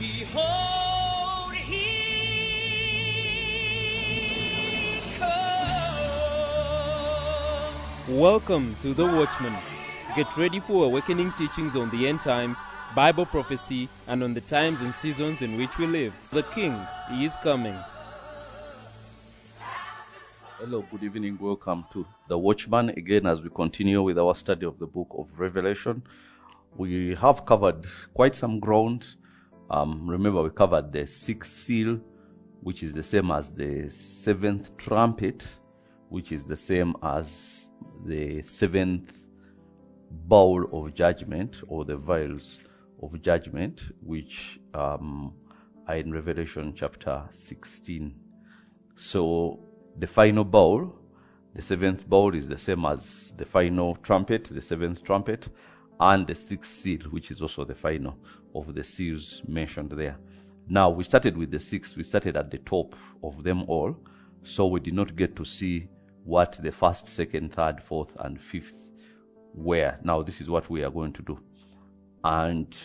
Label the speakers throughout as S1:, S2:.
S1: Behold, he comes.
S2: Welcome to The Watchman. Get ready for awakening teachings on the end times, Bible prophecy, and on the times and seasons in which we live. The King is coming.
S3: Hello, good evening. Welcome to The Watchman again as we continue with our study of the book of Revelation. We have covered quite some ground. Remember, we covered the sixth seal, which is the same as the seventh trumpet, which is the same as the seventh bowl of judgment, or the vials of judgment, which are in Revelation chapter 16. So the final bowl, the seventh bowl, is the same as the final trumpet, the seventh trumpet, and the sixth seal, which is also the final of the seals mentioned there. Now, we started with the sixth. We started at the top of them all, so we did not get to see what the first, second, third, fourth, and fifth were. Now, this is what we are going to do. And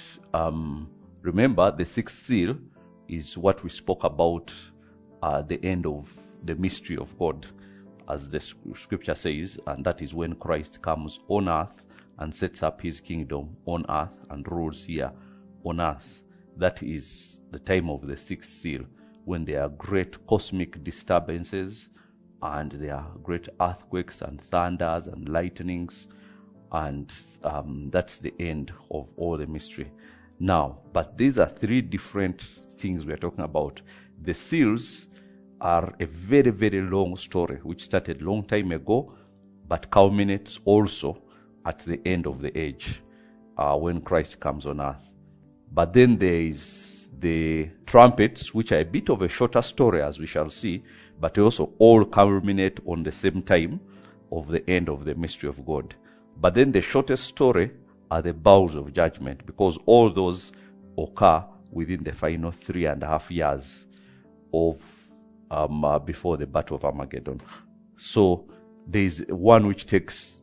S3: remember, the sixth seal is what we spoke about at the end of the mystery of God, as the scripture says, and that is when Christ comes on earth and sets up his kingdom on earth and rules here on earth. That is the time of the sixth seal, when there are great cosmic disturbances and there are great earthquakes and thunders and lightnings, and that's the end of all the mystery. Now, but these are three different things we are talking about. The seals are a very, very long story, which started long time ago, but culminates also at the end of the age, when Christ comes on earth. But then there is the trumpets, which are a bit of a shorter story, as we shall see, but they also all culminate on the same time of the end of the mystery of God. But then the shortest story are the bowls of judgment, because all those occur within the final 3.5 years of before the Battle of Armageddon. So there is one which takes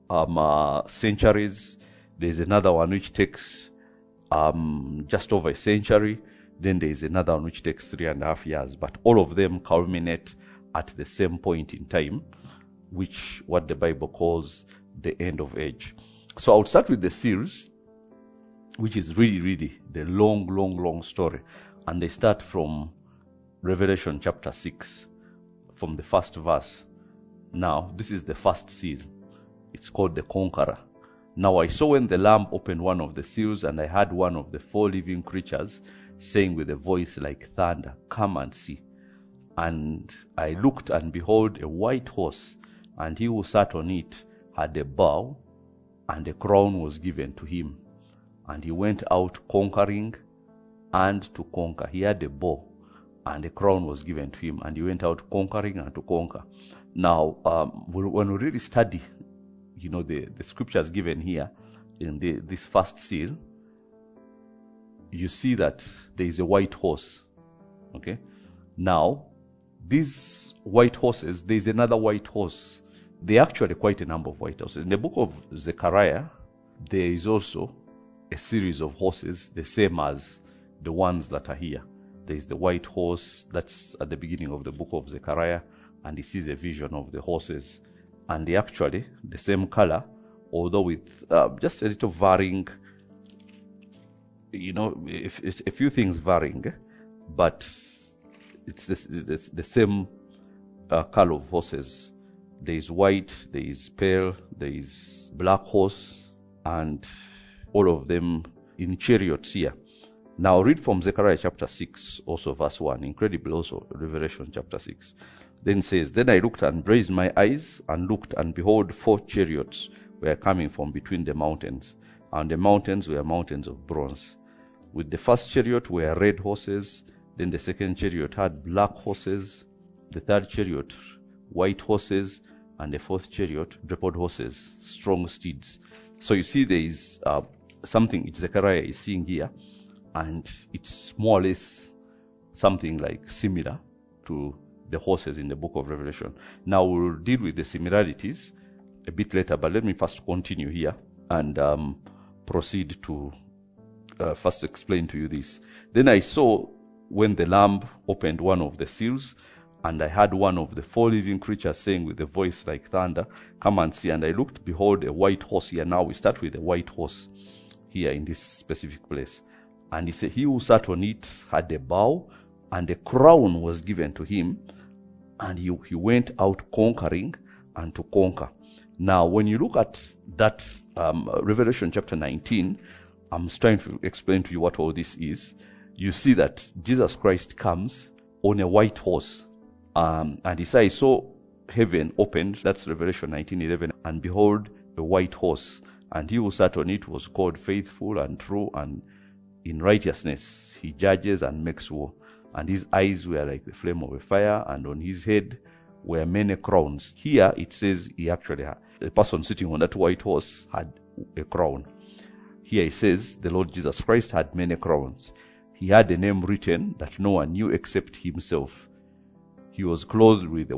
S3: centuries. There is another one which takes just over a century. Then there is another one which takes 3.5 years. But all of them culminate at the same point in time, which what the Bible calls the end of age. So I'll start with the seals, which is really the long story. And they start from Revelation chapter 6, from the first verse. Now, this is the first seal. It's called the Conqueror. Now I saw when the Lamb opened one of the seals, and I heard one of the four living creatures saying with a voice like thunder, "Come and see." And I looked, and behold, a white horse, and he who sat on it had a bow, and a crown was given to him. And he went out conquering and to conquer. He had a bow, and a crown was given to him, and he went out conquering and to conquer. Now, when we really study, the scriptures given here in this first seal, you see that there is a white horse. Okay. Now, these white horses, there is another white horse. There are actually quite a number of white horses. In the book of Zechariah, there is also a series of horses, the same as the ones that are here. There is the white horse that's at the beginning of the book of Zechariah, and he sees a vision of the horses. And they actually the same color, although with just a little varying, if it's a few things varying, but it's the same color of horses. There is white, there is pale, there is black horse, and all of them in chariots here. Now read from Zechariah chapter 6, also verse 1. Incredible also, Revelation chapter 6. Then it says, "Then I looked and raised my eyes and looked, and behold, 4 chariots were coming from between the mountains. And the mountains were mountains of bronze. With the first chariot were red horses. Then the second chariot had black horses. The third chariot, white horses. And the fourth chariot, dappled horses, strong steeds." So you see there is something Zechariah is seeing here. And it's more or less something like similar to the horses in the book of Revelation. Now we'll deal with the similarities a bit later, but let me first continue here and proceed to first explain to you this. Then I saw when the Lamb opened one of the seals, and I heard one of the 4 living creatures saying with a voice like thunder, "Come and see." And I looked, behold, a white horse. Here now we start with a white horse here in this specific place. And he said, "He who sat on it had a bow, and a crown was given to him, and he went out conquering and to conquer." Now, when you look at that Revelation chapter 19, I'm trying to explain to you what all this is. You see that Jesus Christ comes on a white horse. And he said, "I saw heaven opened," that's Revelation 19:11, "and behold, a white horse, and he who sat on it was called Faithful and True, and in righteousness he judges and makes war. And his eyes were like the flame of a fire, and on his head were many crowns." Here it says he actually had, the person sitting on that white horse had a crown. Here it says the Lord Jesus Christ had many crowns. He had a name written that no one knew except himself. He was clothed with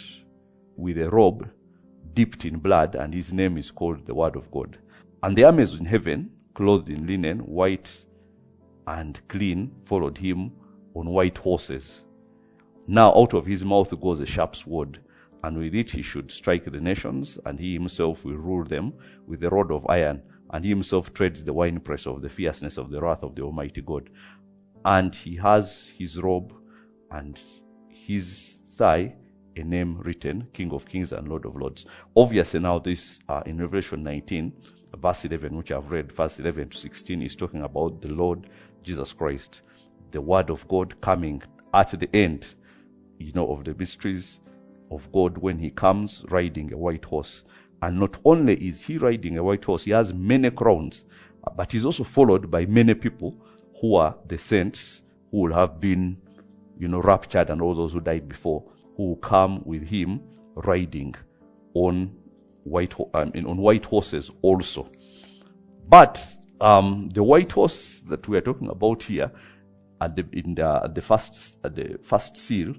S3: a robe dipped in blood, and his name is called the Word of God. And the armies in heaven, clothed in linen, white and clean, followed him on white horses. Now out of his mouth goes a sharp sword, and with it he should strike the nations, and he himself will rule them with a rod of iron, and he himself treads the winepress of the fierceness of the wrath of the Almighty God. And he has his robe and his thigh a name written, King of Kings and Lord of Lords. Obviously now this in Revelation 19, verse 11, which I've read, verse 11 to 16, is talking about the Lord Jesus Christ, the Word of God coming at the end, of the mysteries of God when he comes riding a white horse. And not only is he riding a white horse, he has many crowns, but he's also followed by many people who are the saints who will have been, raptured, and all those who died before, who will come with him riding on white horses also. But the white horse that we are talking about here at the first seal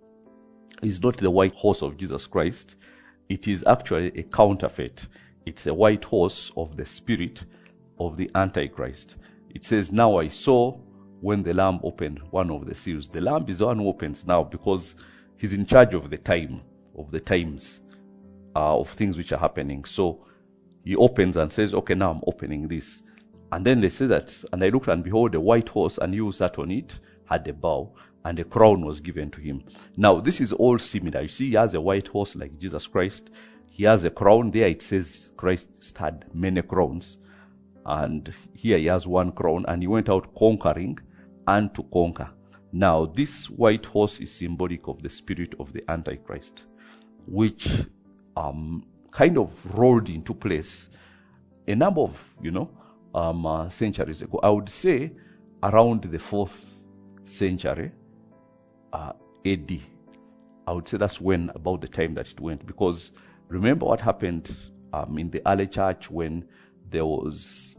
S3: is not the white horse of Jesus Christ. It is actually a counterfeit. It's a white horse of the spirit of the Antichrist. It says, "Now I saw when the Lamb opened one of the seals." The Lamb is the one who opens now, because he's in charge of the times of things which are happening. So he opens and says, "Okay, now I'm opening this." And then they say that, "And I looked, and behold, a white horse, and he who sat on it had a bow, and a crown was given to him." Now this is all similar. You see, he has a white horse like Jesus Christ. He has a crown. There it says Christ had many crowns. And here he has one crown, and he went out conquering and to conquer. Now this white horse is symbolic of the spirit of the Antichrist, which kind of rolled into place a number of centuries ago. I would say around the 4th century AD. I would say that's about the time that it went, because remember what happened in the early church when there was,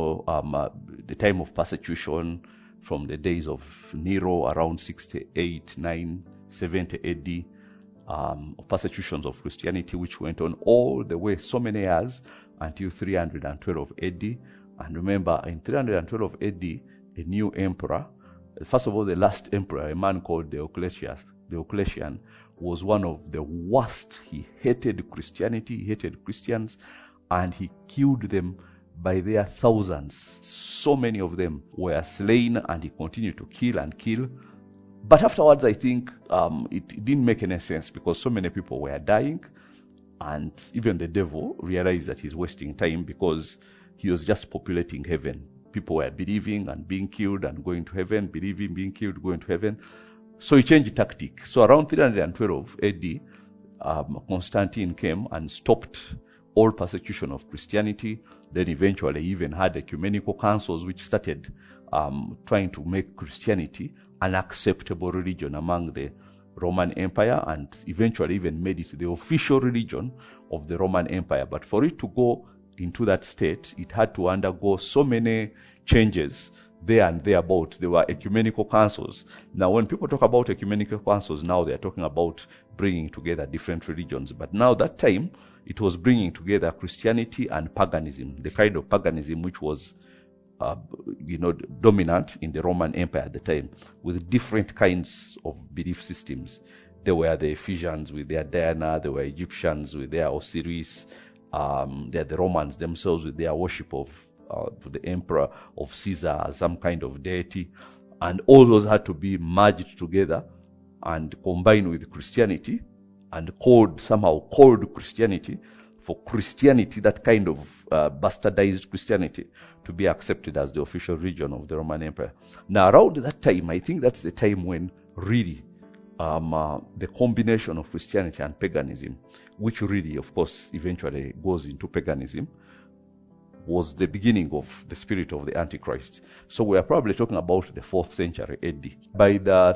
S3: the time of persecution from the days of Nero around 68, 9, 70 AD, persecutions of Christianity, which went on all the way so many years until 312 AD. And remember, in 312 AD, a new emperor, first of all, the last emperor, a man called Diocletian, was one of the worst. He hated Christianity, he hated Christians, and he killed them by their thousands. So many of them were slain, and he continued to kill and kill. But afterwards, I think it didn't make any sense, because so many people were dying, and even the devil realized that he's wasting time, because he was just populating heaven. People were believing and being killed and going to heaven, believing, being killed, going to heaven. So he changed tactic. So around 312 AD, Constantine came and stopped all persecution of Christianity. Then eventually he even had ecumenical councils which started trying to make Christianity an acceptable religion among the Roman Empire, and eventually even made it the official religion of the Roman Empire. But for it to go into that state, it had to undergo so many changes there and thereabout. There were ecumenical councils. Now when people talk about ecumenical councils now, they are talking about bringing together different religions. But now that time, it was bringing together Christianity and paganism, the kind of paganism which was dominant in the Roman Empire at the time, with different kinds of belief systems. There were the Ephesians with their Diana, there were Egyptians with their Osiris, there are the Romans themselves with their worship of the emperor, of Caesar, some kind of deity, and all those had to be merged together and combined with Christianity and somehow called Christianity, for Christianity, that kind of bastardized Christianity, to be accepted as the official religion of the Roman Empire. Now, around that time, I think that's the time when really the combination of Christianity and paganism, which really, of course, eventually goes into paganism, was the beginning of the spirit of the Antichrist. So we are probably talking about the 4th century AD. By the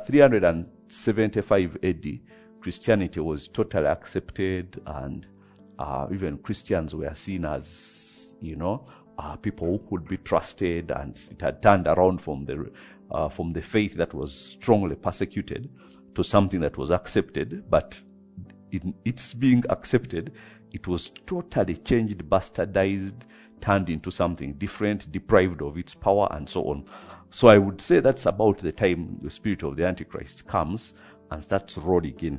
S3: 375 AD, Christianity was totally accepted, and even Christians were seen as, people who could be trusted, and it had turned around from the faith that was strongly persecuted to something that was accepted. But in its being accepted, it was totally changed, bastardized, turned into something different, deprived of its power, and so on. So I would say that's about the time the spirit of the Antichrist comes and starts rolling in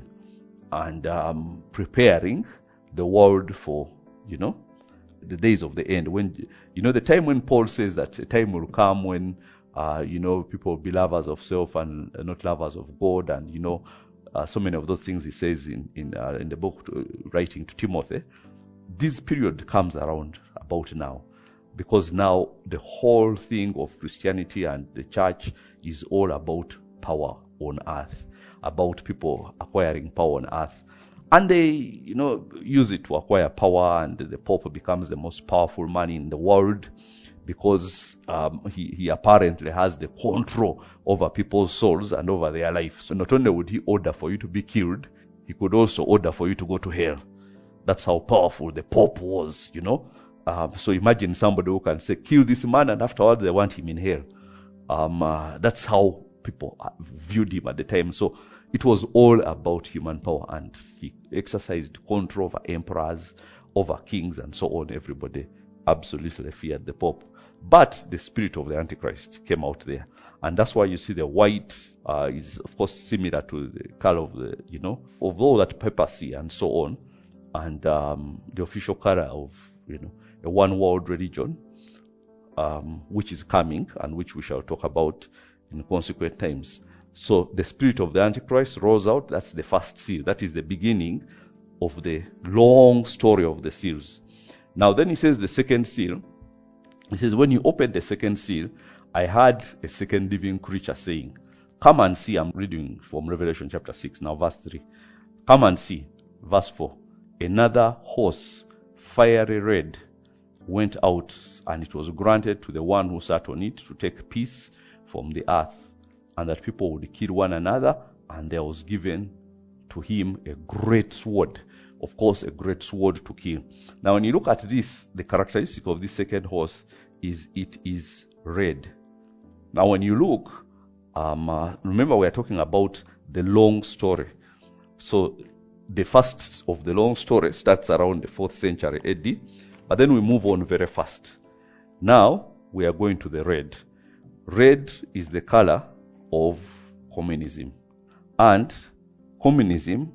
S3: and preparing the world for, the days of the end. When, the time when Paul says that a time will come when, people will be lovers of self and not lovers of God, and, so many of those things he says in the book writing to Timothy. This period comes around about now, because now the whole thing of Christianity and the church is all about power on earth, about people acquiring power on earth. And they, use it to acquire power, and the Pope becomes the most powerful man in the world because he apparently has the control over people's souls and over their life. So not only would he order for you to be killed, he could also order for you to go to hell. That's how powerful the Pope was, So imagine somebody who can say, kill this man, and afterwards they want him in hell. That's how people viewed him at the time. So it was all about human power, and he exercised control over emperors, over kings, and so on. Everybody absolutely feared the Pope. But the spirit of the Antichrist came out there. And that's why you see the white is, of course, similar to the color of of all that papacy and so on. And the official color of, a one world religion, which is coming and which we shall talk about in consequent times. So the spirit of the Antichrist rolls out. That's the first seal. That is the beginning of the long story of the seals. Now then he says the second seal. He says, when you open the second seal, I heard a second living creature saying, come and see. I'm reading from Revelation chapter 6, now verse 3. Come and see. Verse 4. Another horse, fiery red, went out, and it was granted to the one who sat on it to take peace from the earth, and that people would kill one another, and there was given to him a great sword. Of course, a great sword to kill. Now, when you look at this, the characteristic of this second horse is it is red. Now, when you look, remember we are talking about the long story. So the first of the long story starts around the 4th century AD, but then we move on very fast. Now we are going to the red. Red is the color of communism. And communism,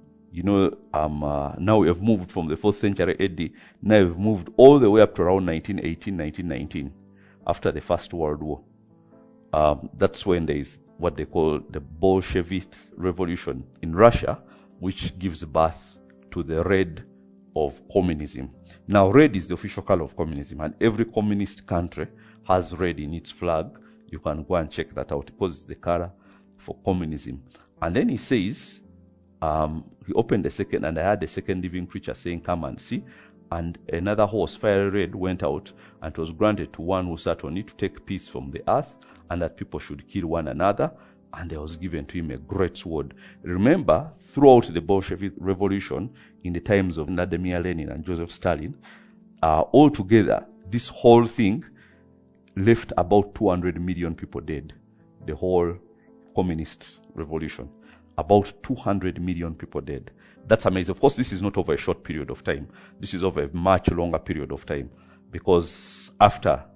S3: now we have moved from the 4th century AD, now we've moved all the way up to around 1918, 1919, after the First World War. That's when there is what they call the Bolshevik Revolution in Russia, which gives birth to the red of communism. Now, red is the official color of communism, and every communist country has red in its flag. You can go and check that out, because it's the color for communism. And then he says, he opened the second, and I heard the second living creature saying, come and see. And another horse, fiery red, went out, and it was granted to one who sat on it to take peace from the earth, and that people should kill one another. And there was given to him a great sword. Remember, throughout the Bolshevik Revolution, in the times of Vladimir Lenin and Joseph Stalin, altogether, this whole thing left about 200 million people dead. The whole communist revolution. About 200 million people dead. That's amazing. Of course, this is not over a short period of time. This is over a much longer period of time. Because after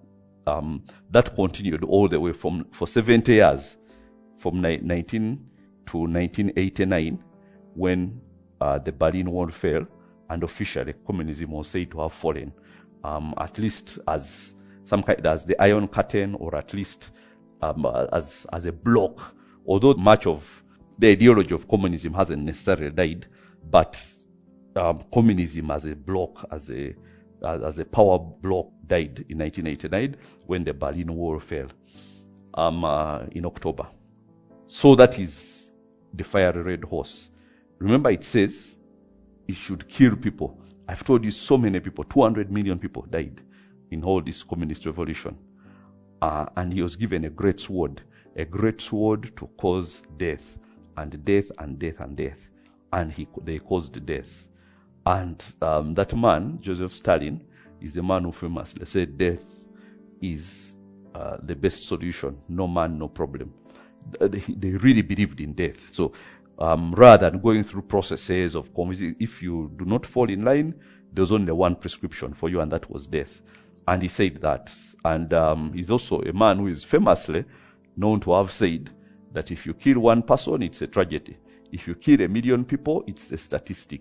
S3: that continued all the way for 70 years, from 19 to 1989, when the Berlin Wall fell, and officially communism was said to have fallen, at least as some kind as the Iron Curtain, or at least as a block. Although much of the ideology of communism hasn't necessarily died, but communism as a block, as a power block, died in 1989 when the Berlin Wall fell in October. So that is the fiery red horse. Remember, it says it should kill people. I've told you so many people, 200 million people died in all this communist revolution. And he was given a great sword to cause death, and death, and death, and death. And they caused death. And that man, Joseph Stalin, is the man who famously said death is the best solution. No man, no problem. They really believed in death. So rather than going through processes of convincing, if you do not fall in line, there's only one prescription for you, and that was death. And he said that. And he's also a man who is famously known to have said that if you kill one person, it's a tragedy. If you kill 1 million people, it's a statistic.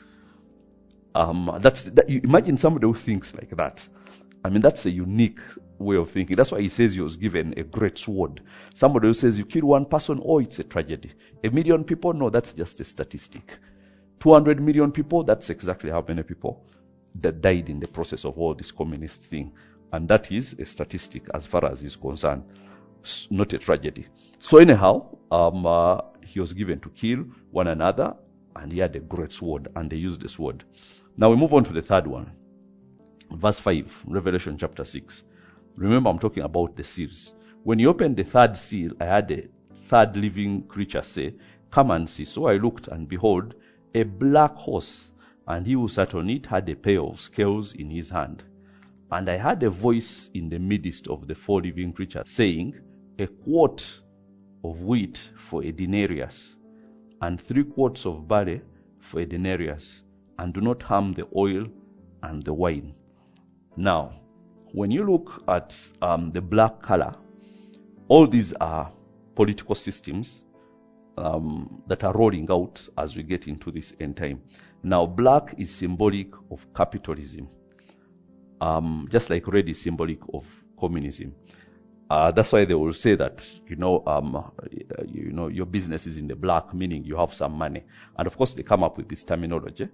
S3: You imagine somebody who thinks like that. I mean, that's a unique way of thinking. That's why he says he was given a great sword. Somebody who says you kill one person, oh, it's a tragedy. 1 million people, no, that's just a statistic. 200 million people, that's exactly how many people that died in the process of all this communist thing. And that is a statistic as far as he's concerned, not a tragedy. So anyhow, he was given to kill one another, and he had a great sword, and they used the sword. Now we move on to the third one. Verse 5, Revelation chapter 6. Remember, I'm talking about the seals. When he opened the third seal, I had a third living creature say, "Come and see." So I looked, and behold, a black horse, and he who sat on it had a pair of scales in his hand. And I heard a voice in the midst of the 4 living creatures saying, "A quart of wheat for a denarius, and 3 quarts of barley for a denarius, and do not harm the oil and the wine." Now, when you look at the black color, all these are political systems that are rolling out as we get into this end time. Now, black is symbolic of capitalism, just like red is symbolic of communism. That's why they will say that, your business is in the black, meaning you have some money. And of course, they come up with this terminology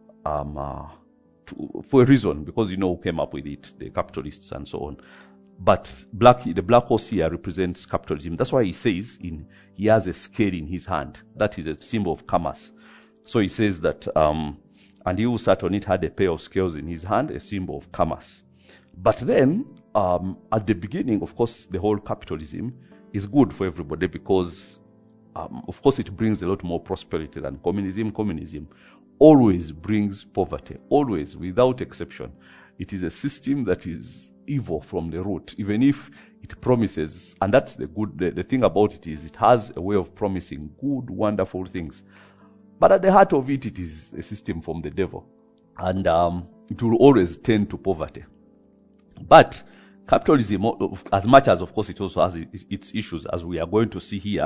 S3: for a reason, because who came up with it, the capitalists and so on. But the black horse here represents capitalism. That's why he says he has a scale in his hand. That is a symbol of commerce. So he says that, and he who sat on it had a pair of scales in his hand, a symbol of commerce. But then, at the beginning, of course, the whole capitalism is good for everybody because, of course, it brings a lot more prosperity than communism. Communism always brings poverty, always, without exception. It is a system that is evil from the root, even if it promises, and that's the thing about it is it has a way of promising good, wonderful things. But at the heart of it, it is a system from the devil. And it will always tend to poverty. But capitalism, as much as, of course, it also has its issues, as we are going to see here,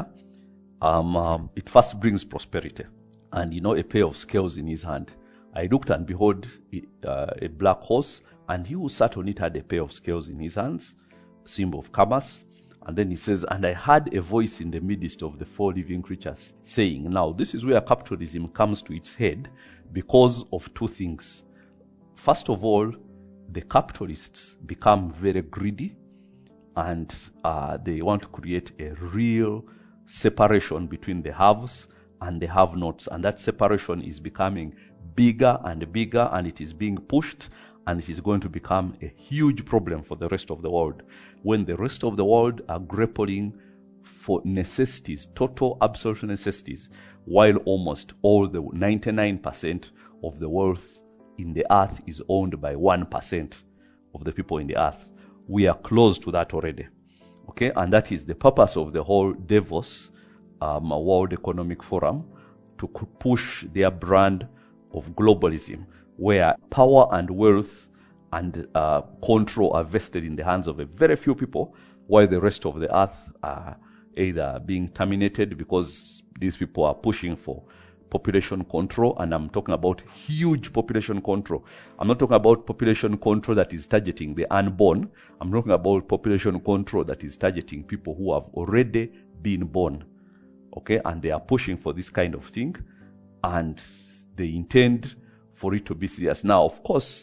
S3: it first brings prosperity. And, a pair of scales in his hand. I looked, and behold, a black horse, and he who sat on it had a pair of scales in his hands, symbol of commerce. And then he says, and I heard a voice in the midst of the 4 living creatures saying, now this is where capitalism comes to its head because of 2 things. First of all, the capitalists become very greedy, and they want to create a real separation between the haves and the have-nots. And that separation is becoming bigger and bigger, and it is being pushed, and it is going to become a huge problem for the rest of the world. When the rest of the world are grappling for necessities, total absolute necessities, while almost all the 99% of the wealth in the earth is owned by 1% of the people in the earth. We are close to that already. Okay, and that is the purpose of the whole Davos World Economic Forum, to push their brand of globalism, where power and wealth and control are vested in the hands of a very few people, while the rest of the earth are either being terminated because these people are pushing for population control. And I'm talking about huge population control. I'm not talking about population control that is targeting the unborn. I'm talking about population control that is targeting people who have already been born. Okay, and they are pushing for this kind of thing, and they intend for it to be serious. Now, of course,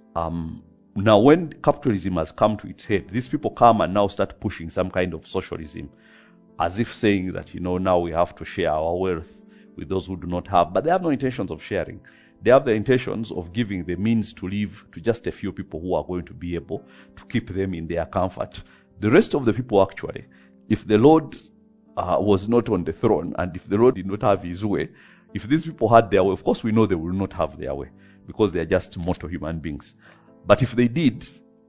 S3: now when capitalism has come to its head, these people come and now start pushing some kind of socialism, as if saying that, now we have to share our wealth with those who do not have. But they have no intentions of sharing. They have the intentions of giving the means to live to just a few people who are going to be able to keep them in their comfort. The rest of the people, actually, if the Lord was not on the throne, and if the Lord did not have his way, if these people had their way, of course we know they will not have their way, because they are just mortal human beings. But if they did,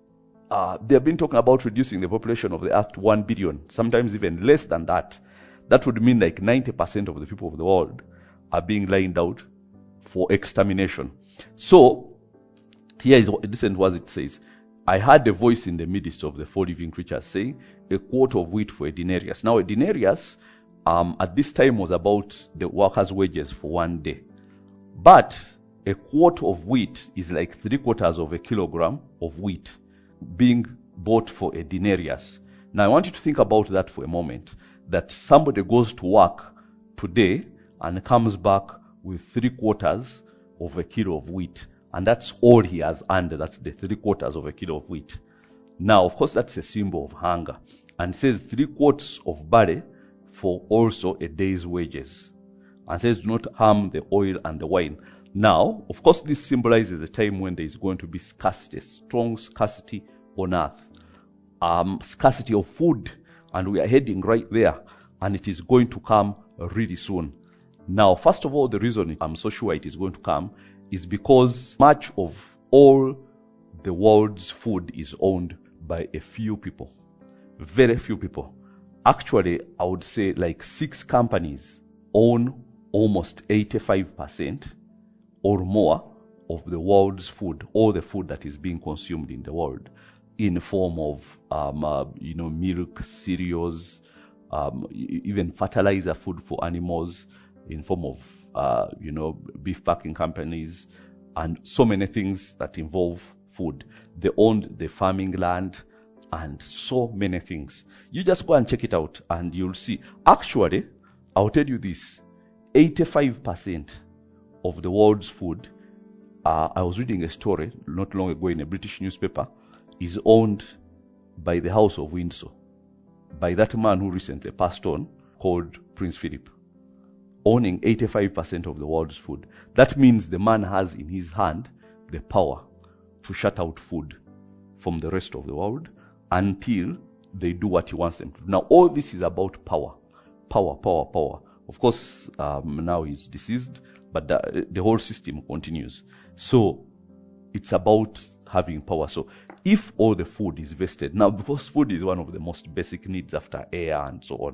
S3: they have been talking about reducing the population of the earth to 1 billion, sometimes even less than that. That would mean like 90% of the people of the world are being lined out for extermination. So, here is listen to what it says. I heard a voice in the midst of the four living creatures saying, a quart of wheat for a denarius. Now, a denarius at this time was about the worker's wages for 1 day. But a quart of wheat is like 3/4 of a kilogram of wheat being bought for a denarius. Now, I want you to think about that for a moment, that somebody goes to work today and comes back with 3/4 of a kilo of wheat. And that's all he has earned, that's the 3/4 of a kilo of wheat. Now, of course, that's a symbol of hunger. And says 3 quarts of barley for also a day's wages. And says, do not harm the oil and the wine. Now, of course, this symbolizes a time when there is going to be scarcity, strong scarcity on earth. Scarcity of food. And we are heading right there. And it is going to come really soon. Now, first of all, the reason I'm so sure it is going to come is because much of all the world's food is owned by a few people. Very few people. Actually, I would say like 6 companies own almost 85% or more of the world's food, all the food that is being consumed in the world, in the form of milk, cereals, even fertilizer, food for animals, in form of beef packing companies, and so many things that involve food. They own the farming land and so many things. You just go and check it out and you'll see. Actually, I'll tell you this, 85% of the world's food, I was reading a story not long ago in a British newspaper, is owned by the House of Windsor, by that man who recently passed on, called Prince Philip, owning 85% of the world's food. That means the man has in his hand the power to shut out food from the rest of the world until they do what he wants them to do. Now, all this is about power. Power, power, power. Of course, now he's deceased, but the whole system continues. So, it's about having power. So, if all the food is vested, now because food is one of the most basic needs after air and so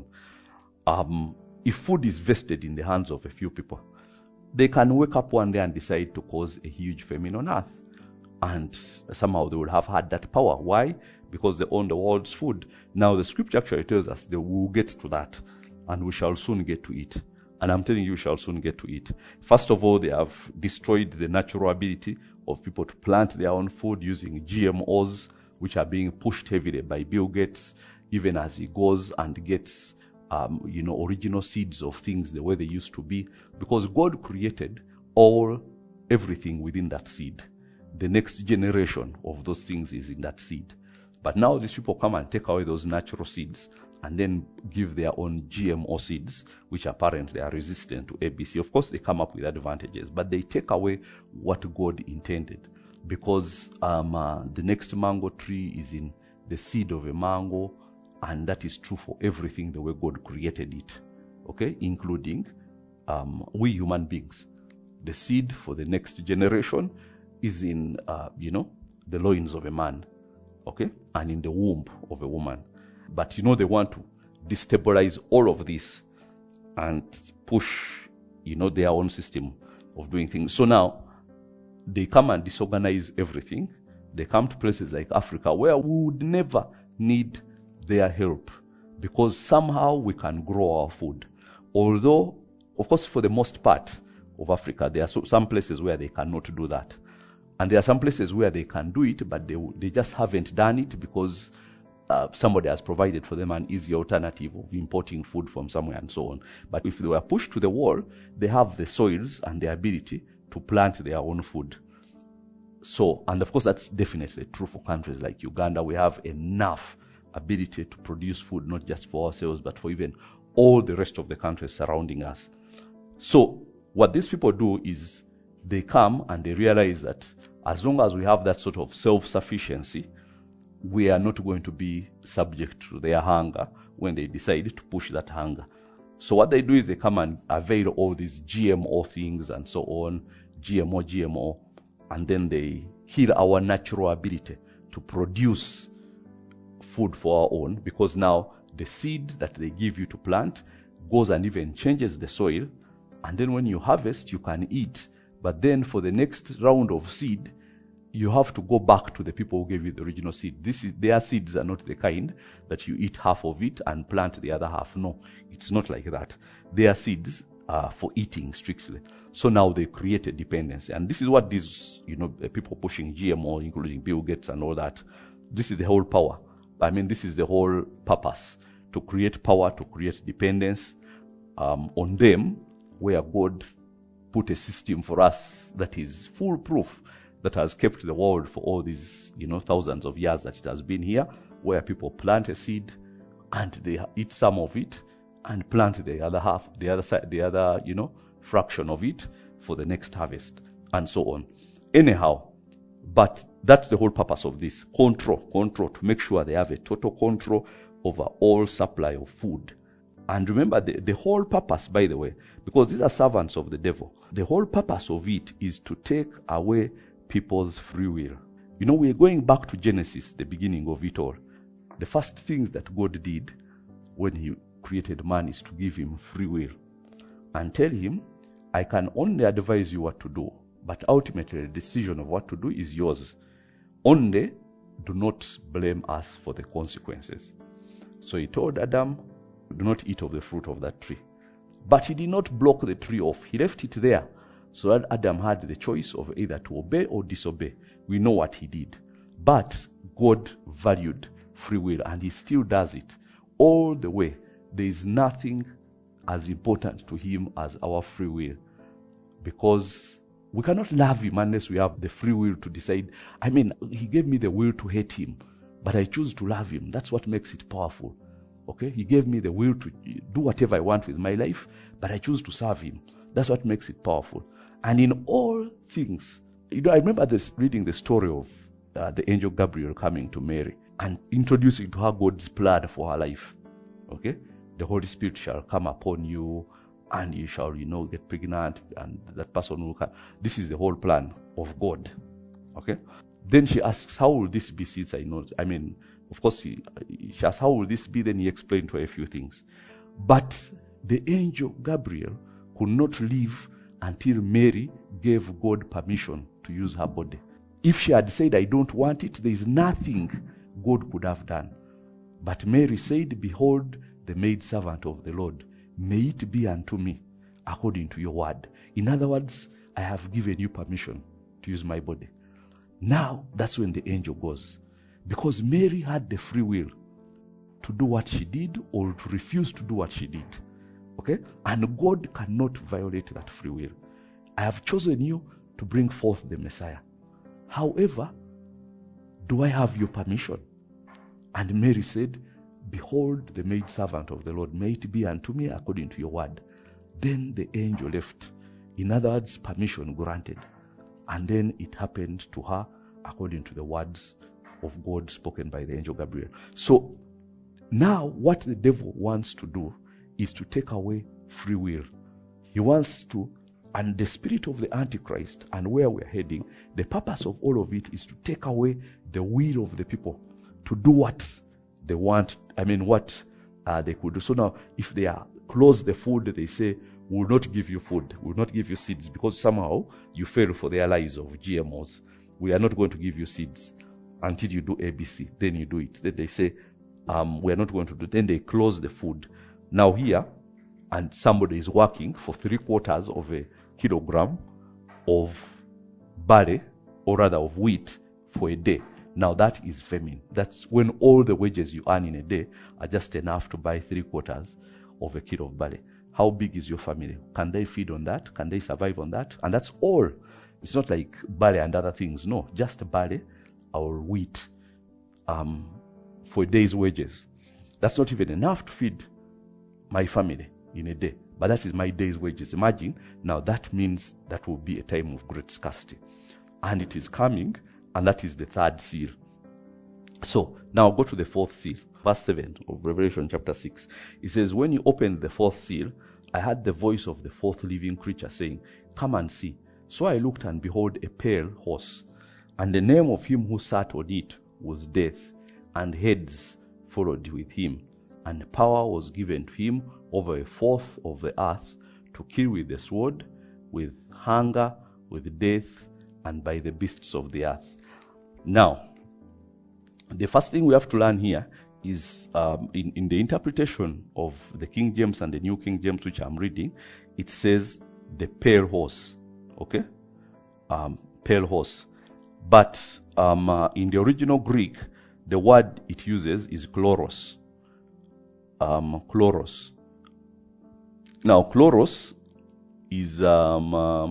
S3: on, if food is vested in the hands of a few people, they can wake up one day and decide to cause a huge famine on earth. And somehow they would have had that power. Why? Because they own the world's food. Now the scripture actually tells us that we will get to that, and we shall soon get to it. And I'm telling you, we shall soon get to it. First of all, they have destroyed the natural ability of people to plant their own food using GMOs, which are being pushed heavily by Bill Gates, even as he goes and gets original seeds of things the way they used to be, because God created everything within that seed. The next generation of those things is in that seed. But now these people come and take away those natural seeds and then give their own GMO seeds, which apparently are resistant to ABC. Of course, they come up with advantages, but they take away what God intended, because the next mango tree is in the seed of a mango, and that is true for everything the way God created it, okay, including we human beings. The seed for the next generation is in, the loins of a man, okay, and in the womb of a woman. But they want to destabilize all of this and push, their own system of doing things. So now they come and disorganize everything. They come to places like Africa where we would never need their help because somehow we can grow our food. Although, of course, for the most part of Africa, there are some places where they cannot do that. And there are some places where they can do it, but they just haven't done it because somebody has provided for them an easy alternative of importing food from somewhere and so on. But if they were pushed to the wall, they have the soils and the ability to plant their own food. So, and of course, that's definitely true for countries like Uganda. We have enough ability to produce food, not just for ourselves, but for even all the rest of the countries surrounding us. So, what these people do is they come and they realize that as long as we have that sort of self-sufficiency, we are not going to be subject to their hunger when they decide to push that hunger. So what they do is they come and avail all these GMO things and so on, GMO, and then they heal our natural ability to produce food for our own, because now the seed that they give you to plant goes and even changes the soil, and then when you harvest, you can eat. But then for the next round of seed, you have to go back to the people who gave you the original seed. Their seeds are not the kind that you eat half of it and plant the other half. No, it's not like that. Their seeds are for eating strictly. So now they create a dependency. And this is what these, people pushing GMO, including Bill Gates and all that, this is the whole power. I mean, this is the whole purpose, to create power, to create dependence on them, where God put a system for us that is foolproof, that has kept the world for all these, thousands of years that it has been here, where people plant a seed and they eat some of it and plant the other half, the other side, the other, fraction of it for the next harvest and so on. Anyhow, but that's the whole purpose of this. Control, to make sure they have a total control over all supply of food. And remember, the whole purpose, by the way, because these are servants of the devil, the whole purpose of it is to take away people's free will. We're going back to Genesis, the beginning of it all. The first things that God did when he created man is to give him free will and tell him, I can only advise you what to do, but ultimately the decision of what to do is yours. Only do not blame us for the consequences. So he told Adam, do not eat of the fruit of that tree. But he did not block the tree off. He left it there so that Adam had the choice of either to obey or disobey. We know what he did. But God valued free will, and he still does it all the way. There is nothing as important to him as our free will, because we cannot love him unless we have the free will to decide. I mean, he gave me the will to hate him, but I choose to love him. That's what makes it powerful. Okay? He gave me the will to do whatever I want with my life, but I choose to serve him. That's what makes it powerful. And in all things, I remember reading the story of the angel Gabriel coming to Mary and introducing to her God's plan for her life. Okay? The Holy Spirit shall come upon you, and you shall, get pregnant, and that person will come. This is the whole plan of God. Okay? Then she asks, how will this be since I know? I mean, of course, she asks, how will this be? Then he explained to her a few things. But the angel Gabriel could not leave until Mary gave God permission to use her body. If she had said, I don't want it, there is nothing God could have done. But Mary said, behold, the maidservant of the Lord, may it be unto me according to your word. In other words, I have given you permission to use my body. Now, that's when the angel goes. Because Mary had the free will to do what she did or to refuse to do what she did. Okay? And God cannot violate that free will. I have chosen you to bring forth the Messiah. However, do I have your permission? And Mary said, behold, the maidservant of the Lord, may it be unto me according to your word. Then the angel left. In other words, permission granted. And then it happened to her according to the words of God spoken by the angel Gabriel. So now what the devil wants to do is to take away free will. He wants to, and the spirit of the Antichrist and where we're heading, the purpose of all of it is to take away the will of the people to do what they want. I mean, what they could do. So now, if they close the food, they say, we will not give you food, we will not give you seeds, because somehow you fell for their lies of GMOs. We are not going to give you seeds. until you do ABC. Then you do it. Then they say, we're not going to do it. Then they close the food. Now here, and somebody is working for 3/4 of a kilogram of barley, or rather of wheat, for a day. Now that is famine. That's when all the wages you earn in a day are just enough to buy 3/4 of a kilo of barley. How big is your family? Can they feed on that? Can they survive on that? And that's all. It's not like barley and other things. No, just barley or wheat for a day's wages. That's not even enough to feed my family in a day. But that is my day's wages. Imagine, now that means that will be a time of great scarcity. And it is coming, and that is the third seal. So, now go to the fourth seal. Verse 7 of Revelation chapter 6. It says, when you opened the fourth seal, I heard the voice of the fourth living creature saying, come and see. So I looked, and behold, a pale horse. And the name of him who sat on it was Death, and heads followed with him. And power was given to him over a fourth of the earth, to kill with the sword, with hunger, with death, and by the beasts of the earth. Now, the first thing we have to learn here is in the interpretation of the King James and the New King James, which I'm reading, it says the pale horse. Okay? Pale horse. But in the original Greek, the word it uses is chloros. Chloros. Now, chloros is the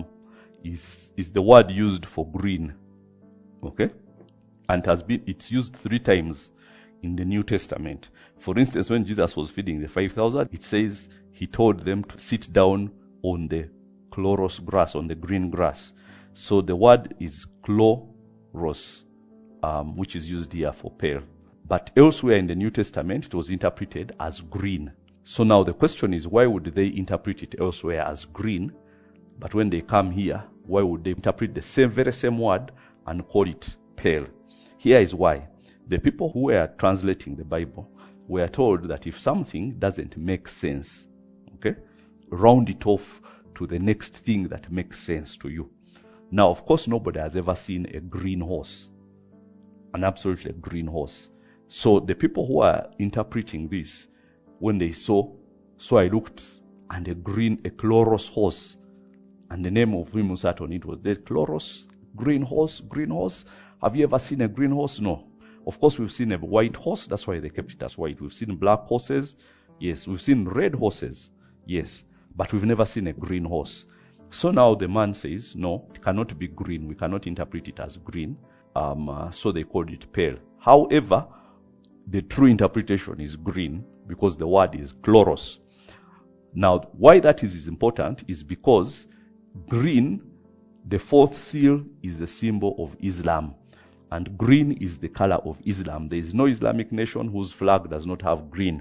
S3: word used for green. Okay? And it's used 3 times in the New Testament. For instance, when Jesus was feeding the 5,000, it says he told them to sit down on the chloros grass, on the green grass. So the word is chloros, which is used here for pale. But elsewhere in the New Testament, it was interpreted as green. So now the question is, why would they interpret it elsewhere as green? But when they come here, why would they interpret the very same word and call it pale? Here is why. The people who were translating the Bible were told that if something doesn't make sense, okay, round it off to the next thing that makes sense to you. Now, of course, nobody has ever seen a green horse, an absolutely green horse. So the people who are interpreting this, when they saw, so I looked, and a chloros horse, and the name of him who sat on it was the chloros, green horse. Have you ever seen a green horse? No. Of course, we've seen a white horse. That's why they kept it as white. We've seen black horses. Yes. We've seen red horses. Yes. But we've never seen a green horse. So now the man says, no, it cannot be green. We cannot interpret it as green. So they called it pale. However, the true interpretation is green because the word is chloros. Now, why that is important is because green, the fourth seal, is the symbol of Islam. And green is the color of Islam. There is no Islamic nation whose flag does not have green.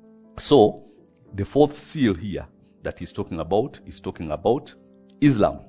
S3: So, the fourth seal here that he's talking about is talking about Islam.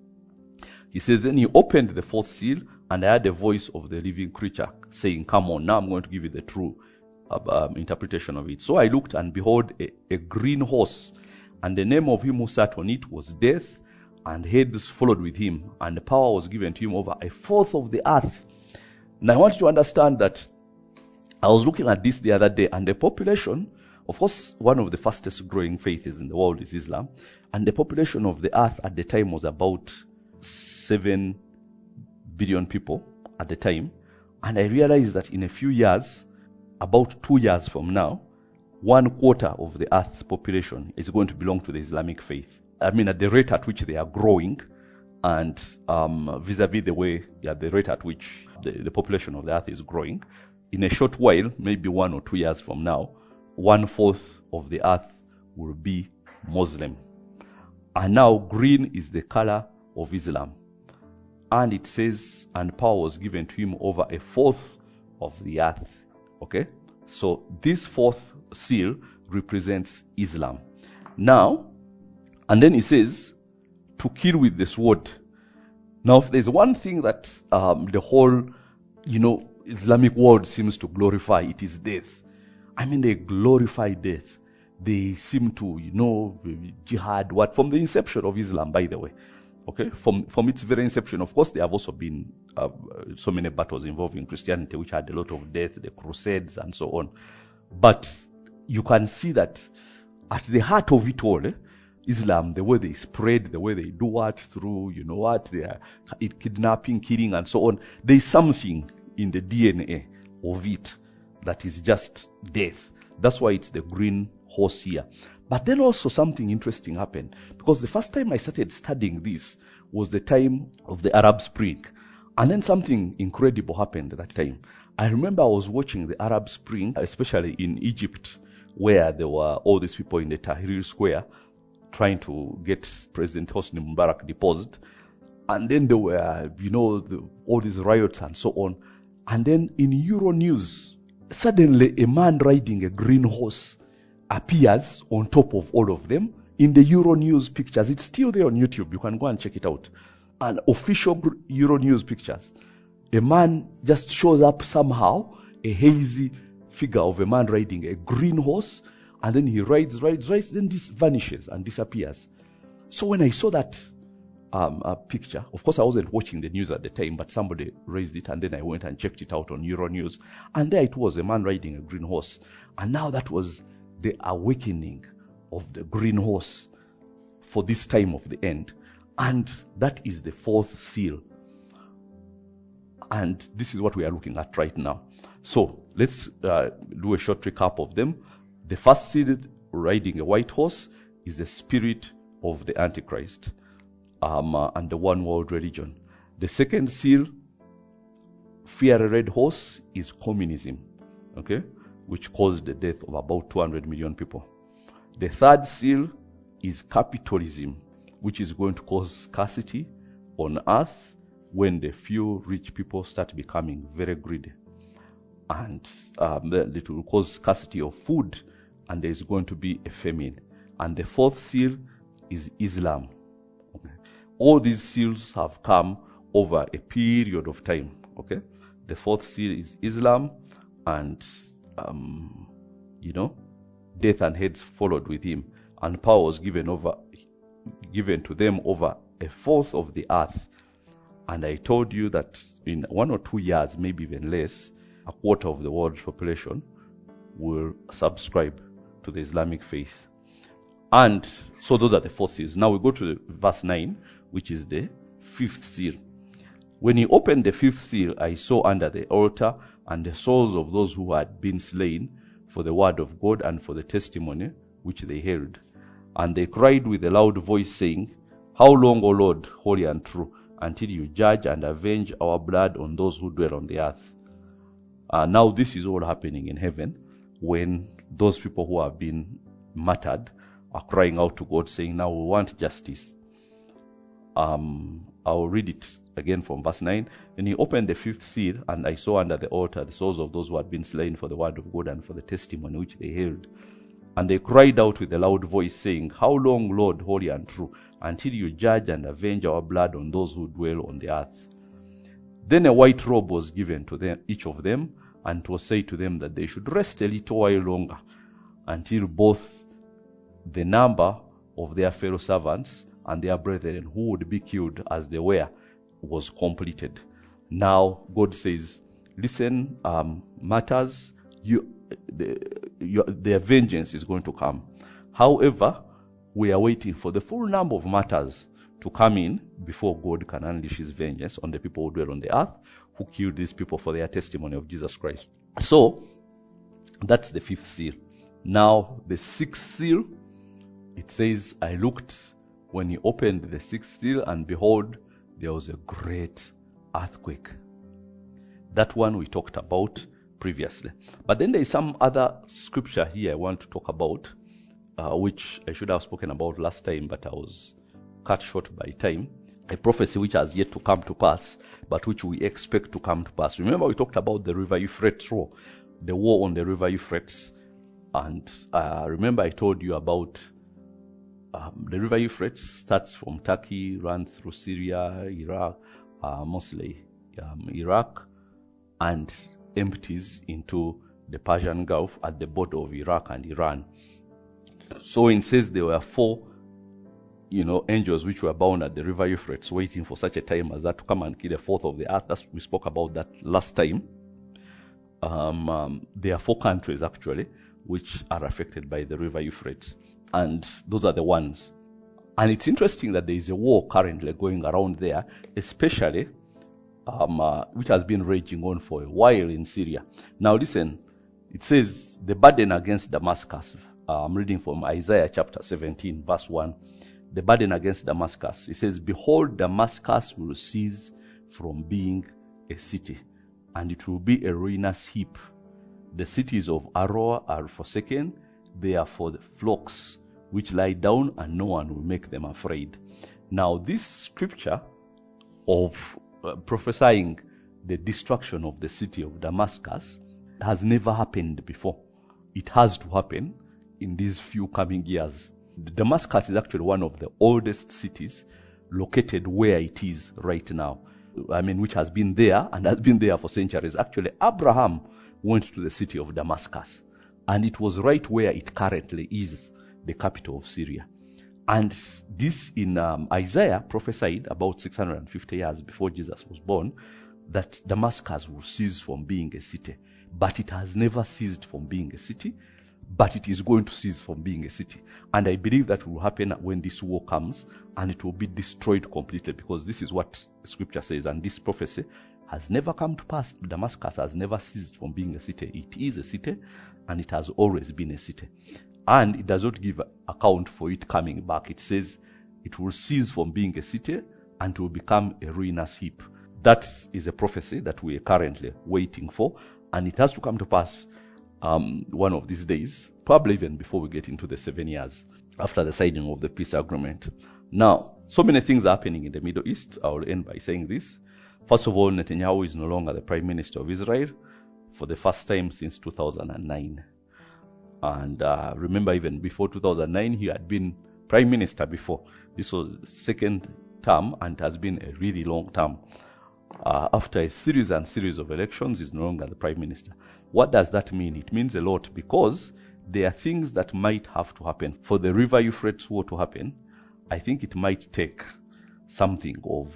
S3: He says, then he opened the fourth seal, and I heard the voice of the living creature saying, come on, now I'm going to give you the true interpretation of it. So I looked, and behold, a green horse, and the name of him who sat on it was Death, and heads followed with him, and the power was given to him over a fourth of the earth. Now I want you to understand that I was looking at this the other day, and the population, of course, one of the fastest growing faiths in the world is Islam, and the population of the earth at the time was about 7 billion people at the time. And I realized that in a few years, about 2 years from now, 1/4 of the earth's population is going to belong to the Islamic faith. I mean, at the rate at which they are growing, and vis-a-vis the rate at which the population of the earth is growing, in a short while, maybe 1 or 2 years from now, 1/4 of the earth will be Muslim. And now green is the color of Islam. And it says, and power was given to him over a fourth of the earth. Okay? So this fourth seal represents Islam. Now, and then he says, to kill with the sword. Now, if there's one thing that the whole, Islamic world seems to glorify, it is death. I mean, they glorify death. They seem to, jihad, from the inception of Islam, by the way. Okay, from its very inception. Of course, there have also been so many battles involving Christianity, which had a lot of death, the Crusades, and so on. But you can see that at the heart of it all, Islam, the way they spread, the way they do what through, they are kidnapping, killing, and so on. There is something in the DNA of it that is just death. That's why it's the green horse here. But then also something interesting happened, because the first time I started studying this was the time of the Arab Spring. And then something incredible happened at that time. I remember I was watching the Arab Spring, especially in Egypt, where there were all these people in the Tahrir Square trying to get President Hosni Mubarak deposed. And then there were, all these riots and so on. And then in Euronews, suddenly a man riding a green horse appears on top of all of them in the Euronews pictures. It's still there on YouTube. You can go and check it out. An official Euronews pictures. A man just shows up somehow, a hazy figure of a man riding a green horse, and then he rides, then this vanishes and disappears. So when I saw that picture, of course I wasn't watching the news at the time, but somebody raised it, and then I went and checked it out on Euronews, and there it was, a man riding a green horse. And now that was the awakening of the green horse for this time of the end. And that is the fourth seal. And this is what we are looking at right now. So let's do a short recap of them. The first seal, riding a white horse, is the spirit of the Antichrist and the one world religion. The second seal, fear a red horse, is communism, okay, which caused the death of about 200 million people. The third seal is capitalism, which is going to cause scarcity on earth when the few rich people start becoming very greedy. And it will cause scarcity of food, and there is going to be a famine. And the fourth seal is Islam. Okay. All these seals have come over a period of time. Okay, the fourth seal is Islam, and death and hate followed with him, and power was given to them over a fourth of the earth. And I told you that in 1 or 2 years, maybe even less, a quarter of the world's population will subscribe to the Islamic faith. And so those are the four seals. Now we go to verse 9, which is the fifth seal. When he opened the fifth seal, I saw under the altar and the souls of those who had been slain for the word of God and for the testimony which they held. And they cried with a loud voice, saying, How long, O Lord, holy and true, until you judge and avenge our blood on those who dwell on the earth? Now this is all happening in heaven, when those people who have been martyred are crying out to God, saying, now we want justice. I'll read it again from verse 9. And he opened the fifth seal, and I saw under the altar the souls of those who had been slain for the word of God and for the testimony which they held. And they cried out with a loud voice, saying, How long, Lord, holy and true, until you judge and avenge our blood on those who dwell on the earth? Then a white robe was given to them, each of them, and it was said to them that they should rest a little while longer, until both the number of their fellow servants and their brethren who would be killed as they were was completed. Now God says, listen, matters, their vengeance is going to come. However, we are waiting for the full number of martyrs to come in before God can unleash his vengeance on the people who dwell on the earth, who killed these people for their testimony of Jesus Christ. So, that's the fifth seal. Now, the sixth seal, it says, I looked when he opened the sixth seal, and behold, there was a great earthquake. That one we talked about previously. But then there is some other scripture here I want to talk about, which I should have spoken about last time, but I was cut short by time. A prophecy which has yet to come to pass, but which we expect to come to pass. Remember, we talked about the river Euphrates war, the war on the river Euphrates. And remember, I told you about the river Euphrates starts from Turkey, runs through Syria, Iraq, mostly Iraq, and empties into the Persian Gulf at the border of Iraq and Iran. So it says there were four angels which were bound at the river Euphrates, waiting for such a time as that to come and kill a fourth of the earth. We spoke about that last time. There are 4 countries actually which are affected by the river Euphrates, and those are the ones. And it's interesting that there is a war currently going around there, especially which has been raging on for a while in Syria. Now listen, it says the burden against Damascus. I'm reading from Isaiah chapter 17 verse 1. The burden against Damascus. It says, behold, Damascus will cease from being a city, and it will be a ruinous heap. The cities of Aroer are forsaken. They are for the flocks which lie down, and no one will make them afraid. Now this scripture of prophesying the destruction of the city of Damascus has never happened before. It has to happen in these few coming years. Damascus is actually one of the oldest cities located where it is right now. Which has been there and has been there for centuries. Actually, Abraham went to the city of Damascus, and it was right where it currently is, the capital of Syria. And this in Isaiah prophesied about 650 years before Jesus was born, that Damascus will cease from being a city. But it has never ceased from being a city, but it is going to cease from being a city. And I believe that will happen when this war comes, and it will be destroyed completely, because this is what the scripture says, and this prophecy has never come to pass. Damascus has never ceased from being a city. It is a city, and it has always been a city. And it does not give account for it coming back. It says it will cease from being a city and it will become a ruinous heap. That is a prophecy that we are currently waiting for, and it has to come to pass one of these days, probably even before we get into the 7 years after the signing of the peace agreement. Now, so many things are happening in the Middle East. I will end by saying this. First of all, Netanyahu is no longer the Prime Minister of Israel for the first time since 2009. And remember, even before 2009, he had been Prime Minister before. This was the second term, and it has been a really long term. After a series and series of elections, he's no longer the Prime Minister. What does that mean? It means a lot, because there are things that might have to happen. For the river Euphrates war to happen, I think it might take something of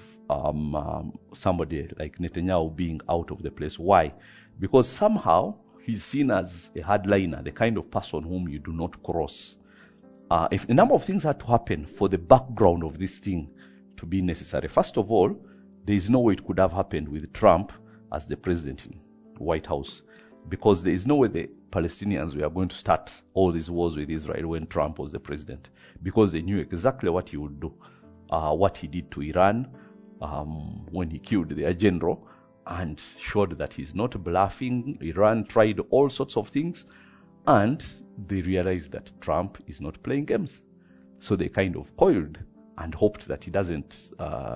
S3: somebody like Netanyahu being out of the place. Why? Because somehow he's seen as a hardliner, the kind of person whom you do not cross. If a number of things had to happen for the background of this thing to be necessary. First of all, there is no way it could have happened with Trump as the president in the White House, because there is no way the Palestinians were going to start all these wars with Israel when Trump was the president, because they knew exactly what he would do, what he did to Iran when he killed their general, and showed that he's not bluffing. Iran tried all sorts of things, and they realized that Trump is not playing games. So they kind of coiled and hoped that he doesn't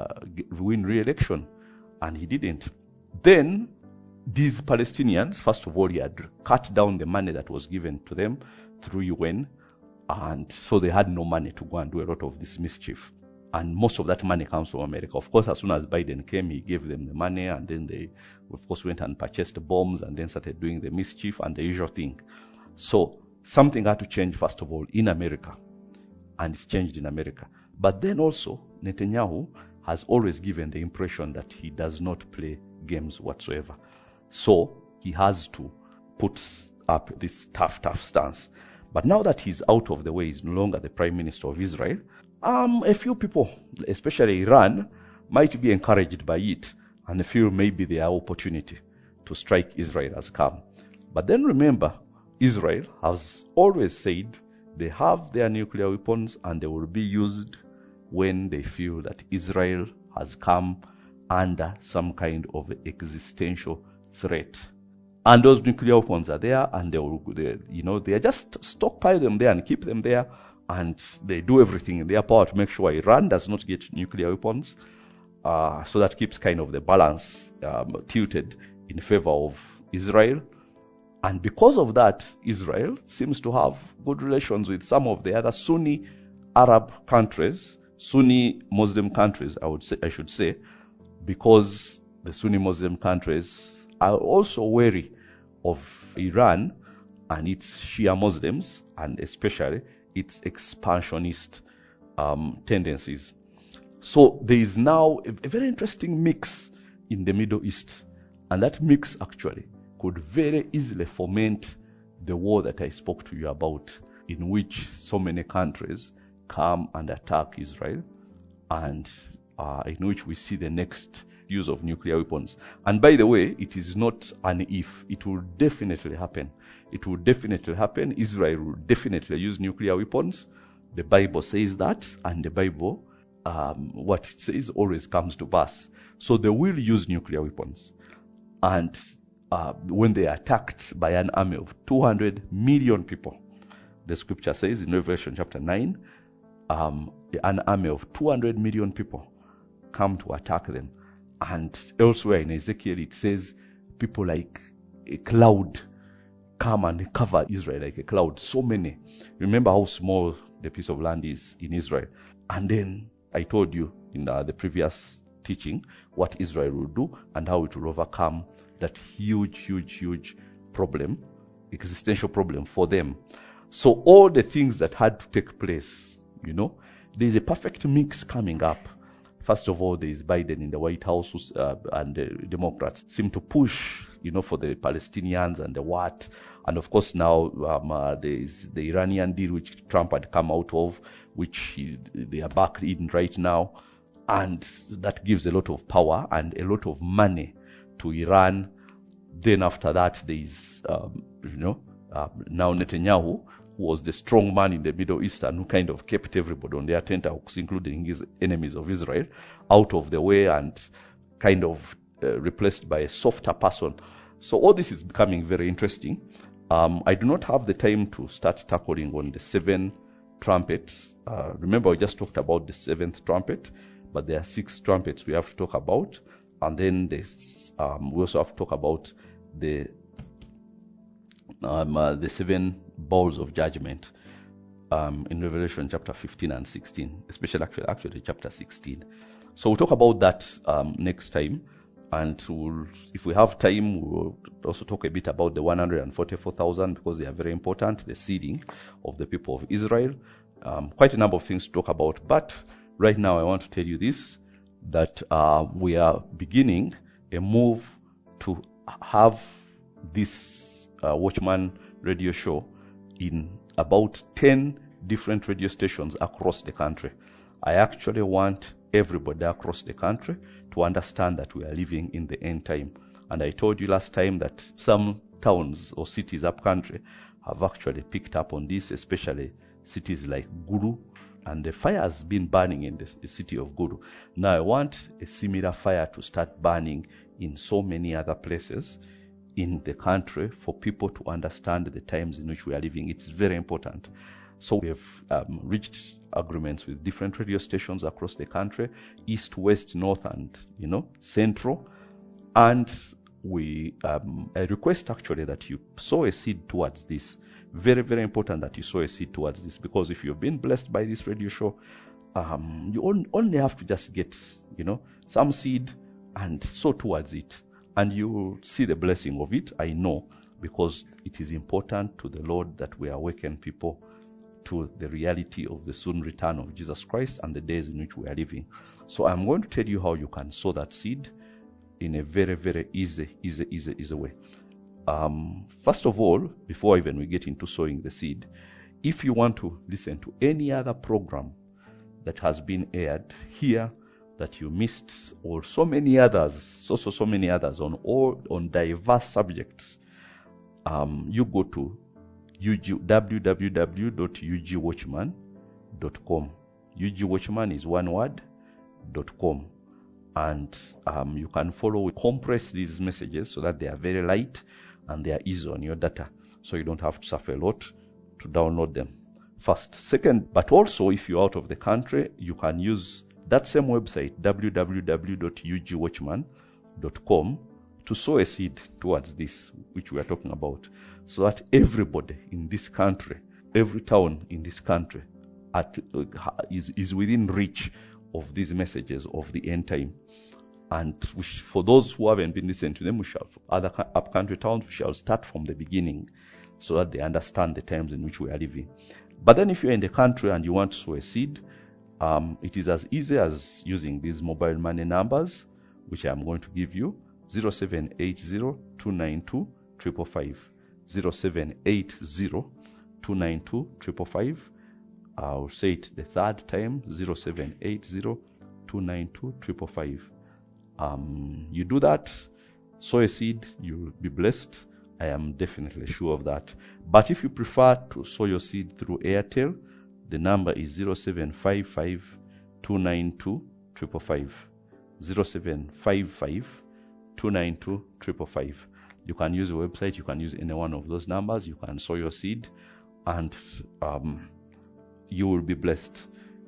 S3: win re-election, and he didn't. Then these Palestinians, first of all, he had cut down the money that was given to them through UN, and so they had no money to go and do a lot of this mischief. And most of that money comes from America. Of course, as soon as Biden came, he gave them the money, and then they, of course, went and purchased bombs and then started doing the mischief and the usual thing. So something had to change, first of all, in America, and it's changed in America. But then also, Netanyahu has always given the impression that he does not play games whatsoever. So he has to put up this tough stance. But now that he's out of the way, he's no longer the Prime Minister of Israel, a few people, especially Iran, might be encouraged by it and feel maybe their opportunity to strike Israel has come. But then remember, Israel has always said they have their nuclear weapons and they will be used when they feel that Israel has come under some kind of existential threat. And those nuclear weapons are there, and they are just stockpile them there and keep them there, and they do everything in their power to make sure Iran does not get nuclear weapons. So that keeps kind of the balance tilted in favor of Israel. And because of that, Israel seems to have good relations with some of the other Sunni Arab countries, Sunni Muslim countries, I should say, because the Sunni Muslim countries are also wary of Iran and its Shia Muslims, and especially its expansionist tendencies. So there is now a very interesting mix in the Middle East, and that mix actually could very easily foment the war that I spoke to you about, in which so many countries come and attack Israel, and in which we see the next use of nuclear weapons. And by the way, it is not an if, it will definitely happen. It will definitely happen. Israel will definitely use nuclear weapons. The Bible says that, and the Bible, what it says always comes to pass. So they will use nuclear weapons. And when they are attacked by an army of 200 million people, the scripture says in Revelation chapter 9, an army of 200 million people come to attack them. And elsewhere in Ezekiel it says people like a cloud come and cover Israel like a cloud. So many. Remember how small the piece of land is in Israel. And then I told you in the previous teaching what Israel will do and how it will overcome that huge problem, existential problem for them. So all the things that had to take place, there's a perfect mix coming up. First of all, there is Biden in the White House, and the Democrats seem to push, for the Palestinians and the what. And of course now there is the Iranian deal which Trump had come out of, which they are back in right now. And that gives a lot of power and a lot of money to Iran. Then after that, there is, now Netanyahu, who was the strong man in the Middle East and who kind of kept everybody on their tenterhooks, including his enemies of Israel, out of the way and kind of replaced by a softer person. So all this is becoming very interesting. I do not have the time to start tackling on the 7 trumpets. Remember, we just talked about the 7th trumpet, but there are 6 trumpets we have to talk about. And then we also have to talk about the 7 bowls of judgment in Revelation chapter 15 and 16, especially actually chapter 16. So we'll talk about that next time, and if we have time, we'll also talk a bit about the 144,000 because they are very important, the seeding of the people of Israel. Quite a number of things to talk about, but right now I want to tell you this, that we are beginning a move to have this Watchman radio show in about 10 different radio stations across the country. I actually want everybody across the country to understand that we are living in the end time. And I told you last time that some towns or cities up country have actually picked up on this, especially cities like Gulu, and the fire has been burning in the city of Gulu. Now I want a similar fire to start burning in so many other places in the country for people to understand the times in which we are living. It's very important. So we have reached agreements with different radio stations across the country, east, west, north, and central. And I request actually that you sow a seed towards this. Very, very important that you sow a seed towards this, because if you've been blessed by this radio show, you only have to just get some seed and sow towards it, and you will see the blessing of it. I know, because it is important to the Lord that we awaken people to the reality of the soon return of Jesus Christ and the days in which we are living. So I'm going to tell you how you can sow that seed in a very, very easy way. First of all, before even we get into sowing the seed, if you want to listen to any other program that has been aired here that you missed, or so many others, so many others on diverse subjects, you go to www.ugwatchman.com. ugwatchman is one word, .com. And you can follow, compress these messages so that they are very light and they are easy on your data, so you don't have to suffer a lot to download them. First. Second, but also if you're out of the country, you can use that same website, www.ugwatchman.com, to sow a seed towards this which we are talking about, so that everybody in this country, every town in this country is within reach of these messages of the end time. And for those who haven't been listening to them, other up-country towns, we shall start from the beginning so that they understand the times in which we are living. But then if you're in the country and you want to sow a seed, It is as easy as using these mobile money numbers, which I am going to give you: 0780-292-555, 0780-292-555. I'll say it the third time: 0780-292-555. You do that, sow a seed, you'll be blessed. I am definitely sure of that. But if you prefer to sow your seed through Airtel, the number is 0755-292-555. 0755-292-555. You can use the website, you can use any one of those numbers, you can sow your seed, and you will be blessed.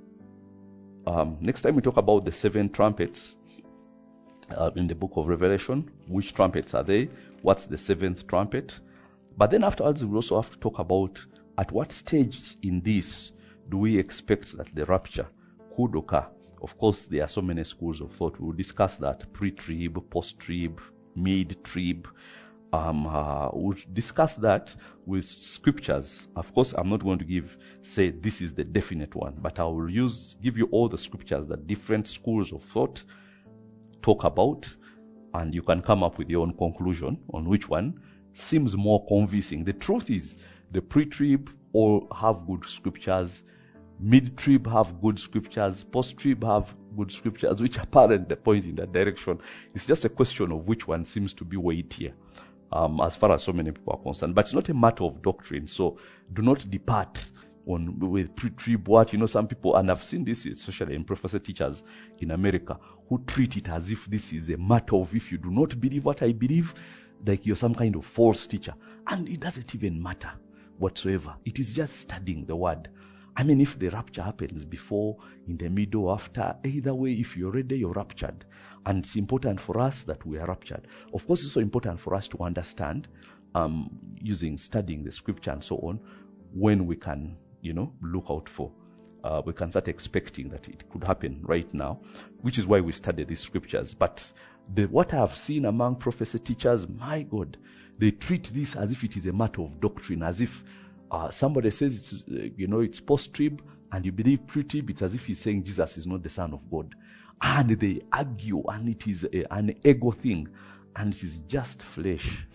S3: Next time we talk about the 7 trumpets in the book of Revelation. Which trumpets are they? What's the 7th trumpet? But then afterwards, we also have to talk about at what stage in this do we expect that the rapture could occur. Of course, there are so many schools of thought. We'll discuss that: pre-trib, post-trib, mid-trib. We'll discuss that with scriptures. Of course, I'm not going to say this is the definite one, but I will give you all the scriptures that different schools of thought talk about, and you can come up with your own conclusion on which one seems more convincing. The truth is, the pre-trib all have good scriptures, mid-trib have good scriptures, post-trib have good scriptures, which apparently point in that direction. It's just a question of which one seems to be weightier, as far as so many people are concerned. But it's not a matter of doctrine, so do not depart with pre-trib what. Some people, and I've seen this especially in prophecy teachers in America, who treat it as if this is a matter of, if you do not believe what I believe, like you're some kind of false teacher. And it doesn't even matter whatsoever. It is just studying the word. I mean, if the rapture happens before, in the middle, after, either way, if you're ready, you're raptured. And it's important for us that we are raptured. Of course, it's also important for us to understand, studying the scripture and so on, when we can, look out for. We can start expecting that it could happen right now, which is why we study these scriptures. But what I have seen among prophecy teachers, my God, they treat this as if it is a matter of doctrine, as if somebody says it's post-trib and you believe pre-trib, it's as if he's saying Jesus is not the Son of God. And they argue, and it is an ego thing, and it is just flesh.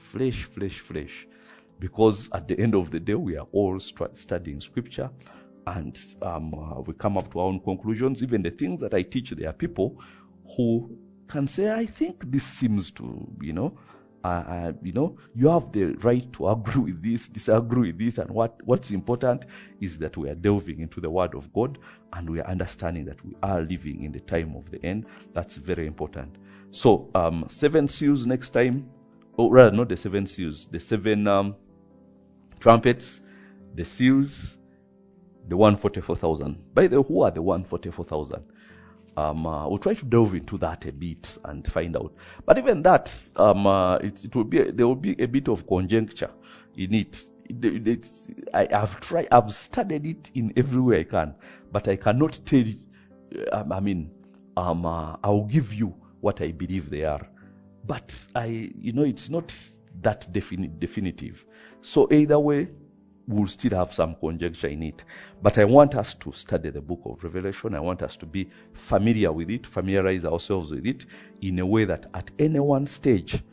S3: Because at the end of the day, we are all studying scripture, and we come up to our own conclusions. Even the things that I teach, there are people who can say, I think this seems to, you have the right to agree with this, disagree with this, and what's important is that we are delving into the Word of God, and we are understanding that we are living in the time of the end. That's very important. So, 7 seals next time, or rather not the 7 seals, the 7 trumpets, the seals, the 144,000. By the way, who are the 144,000? We'll try to delve into that a bit and find out. But even that, there will be a bit of conjecture in it. I've studied it in every way I can, but I cannot tell you. I'll give you what I believe they are, but it's not that definitive. So either way, we'll still have some conjecture in it. But I want us to study the book of Revelation. I want us to be familiar with it, familiarize ourselves with it in a way that at any one stage,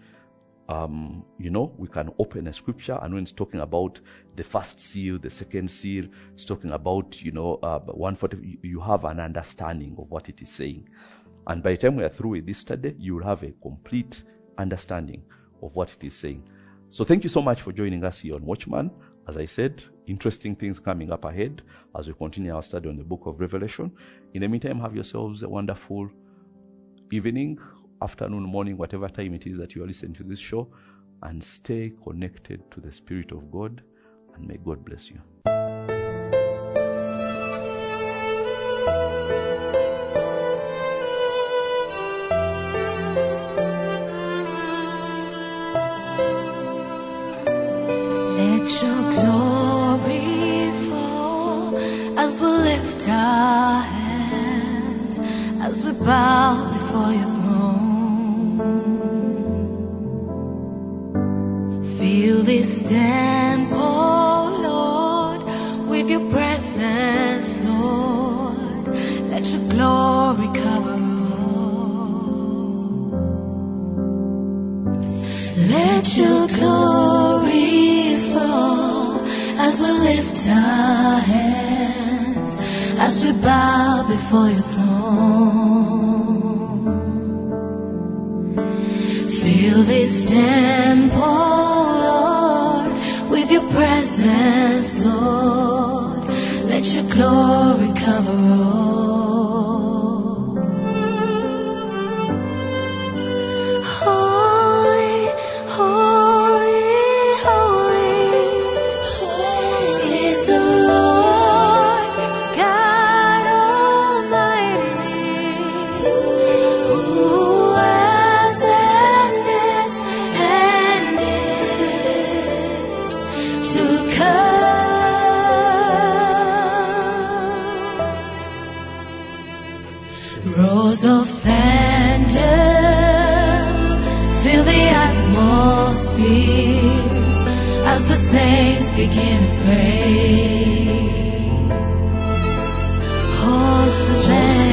S3: we can open a scripture, and when it's talking about the first seal, the second seal, it's talking about, 140, you have an understanding of what it is saying. And by the time we are through with this study, you will have a complete understanding of what it is saying. So thank you so much for joining us here on Watchman. As I said, interesting things coming up ahead as we continue our study on the book of Revelation. In the meantime, have yourselves a wonderful evening, afternoon, morning, whatever time it is that you are listening to this show, and stay connected to the Spirit of God, and may God bless you.
S1: Let your glory fall as we lift our hands, as we bow before your throne. Fill this temple, Lord, with your presence, Lord. let your glory cover all. Let your glory fall as we lift our hands, as we bow before your throne. Fill this temple, Lord, with your presence, Lord. Let your glory cover all. Holy, holy, holy, holy is the Lord God Almighty, who was and is to come. Rows of thunder fill the atmosphere as the saints begin to pray. Hosts of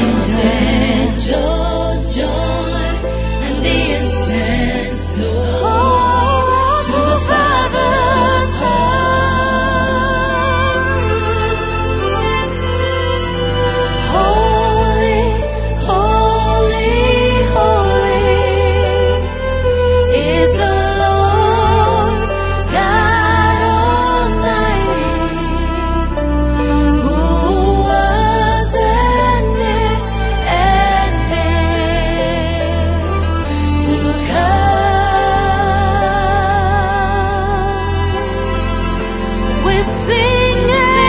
S1: angels join, and the incense flows to the Father's heart. Holy, holy, holy is the Lord God Almighty, who was and is to come. We sing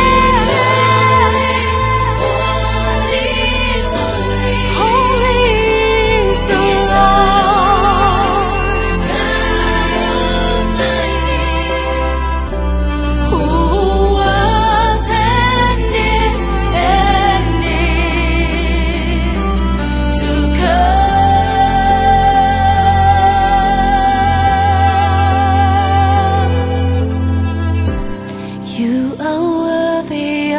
S1: holy, holy, holy is the Lord God Almighty, who was and is to come. You are worthy, O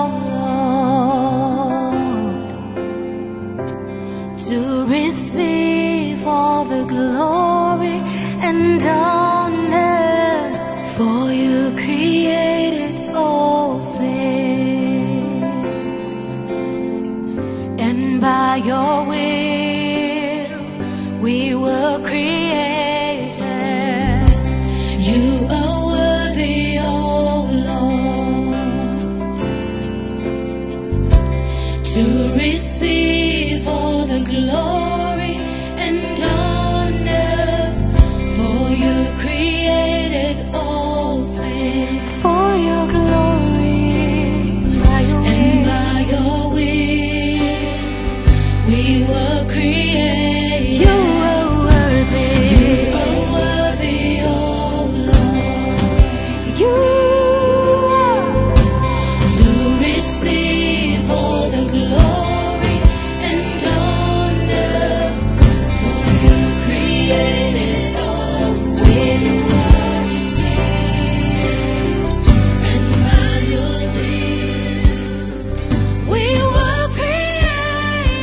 S1: Lord, to receive all the glory and honor, for you created all things, and by your will we were created. You are worthy, O Lord, to receive all the glory and honor, for you created all things for your glory, and by your will we were created. You are worthy. You are worthy, O Lord. You are to receive all the glory and honor, for you created all things. And by your will we were created.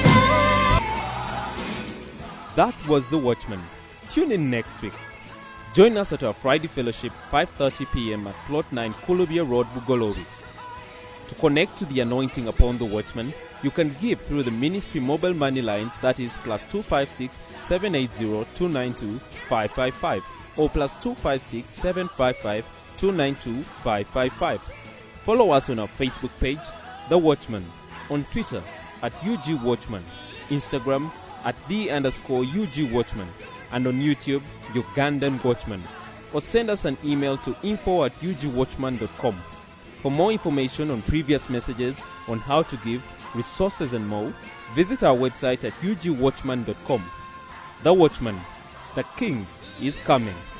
S2: That was The Watchman. Tune in next week. Join us at our Friday fellowship, 5:30 p.m. at Plot 9, Kulubia Road, Bugolobi. To connect to the anointing upon The Watchman, you can give through the ministry mobile money lines, that is +256 780 292 555 or +256 755 292 555. Follow us on our Facebook page, The Watchman, on Twitter at UG Watchman, Instagram at @the_UG Watchman, and on YouTube, Ugandan Watchman. Or send us an email to info@ugwatchman.com. For more information on previous messages, on how to give, resources and more, visit our website at ugwatchman.com. The Watchman, the King is coming.